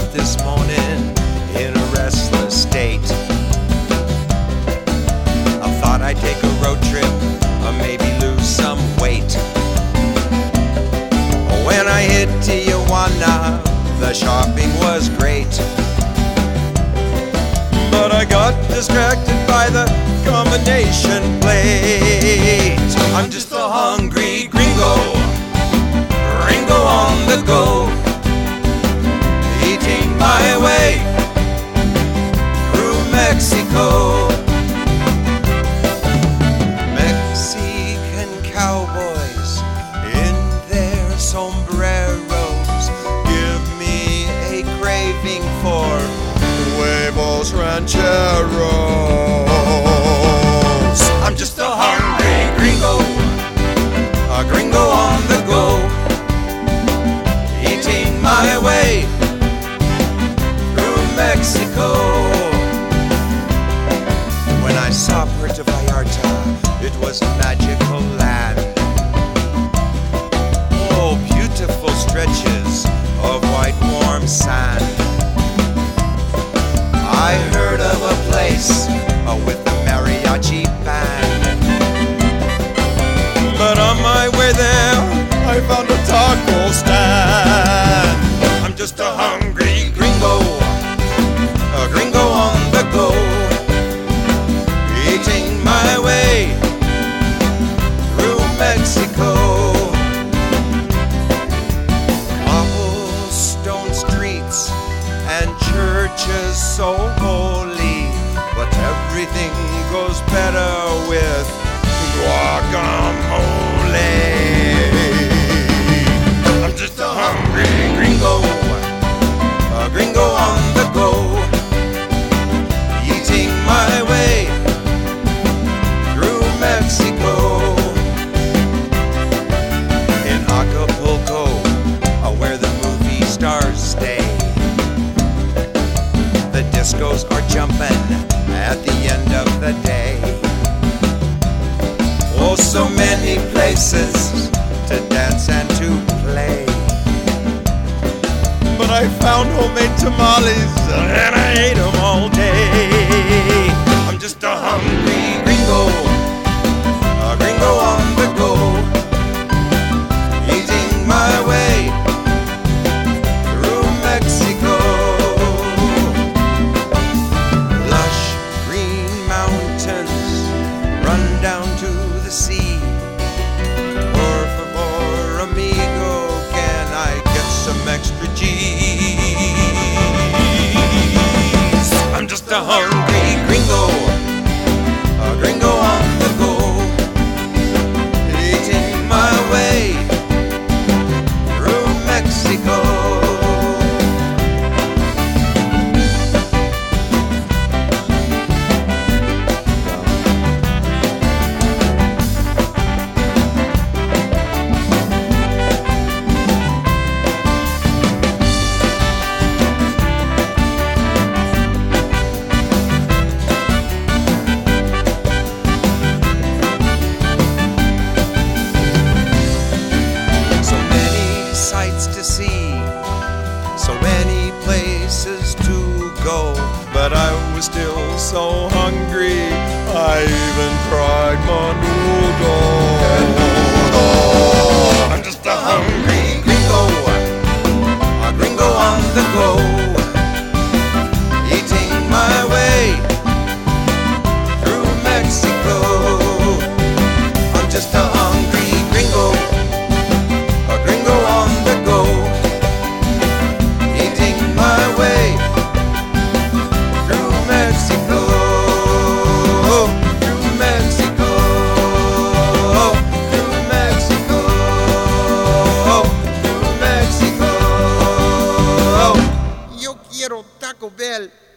this morning in a restless state. I thought I'd take a road trip or maybe lose some weight. When I hit Tijuana, the shopping was great. But I got distracted by the combination plate. I'm just a hungry gringo, gringo on the go, eating my way through Mexico. Mexican cowboys in their sombreros give me a craving for huevos rancheros. I'm just a hungry gringo, a gringo on the go, eating my way through Mexico. When I saw Puerto Vallarta, it was a magical land. Oh, beautiful stretches of white warm sand. I heard of a place with a mariachi band. But on my way there, I found a taco stand. I'm just a hungry gringo, a gringo on the go, eating my way through Mexico. Cobblestone streets and churches so holy, but everything goes better with guacamole. I'm just a hungry gringo, a gringo on the go, eating my way through Mexico. In Acapulco, where the movie stars stay, the discos are jumping at the end of the day. Oh, so many places to dance and to play. But I found homemade tamales and I ate them all day. I'm just a hungry gringo, a gringo on the go, eating my way through Mexico. Lush green mountains run down to the sea. Por favor, amigo, can I get some extra G's? I'm just a hungry gringo, a gringo on the go, eating my way through Mexico. To see, so many places to go, but I was still so hungry, I even tried menudo. I'm just a hungry gringo, a gringo on the go, eating my way through Mexico. I'm just a hungry gringo, a gringo on the go, eating my way through Mexico, through Mexico, through Mexico, through Mexico. Yo quiero Taco Bell.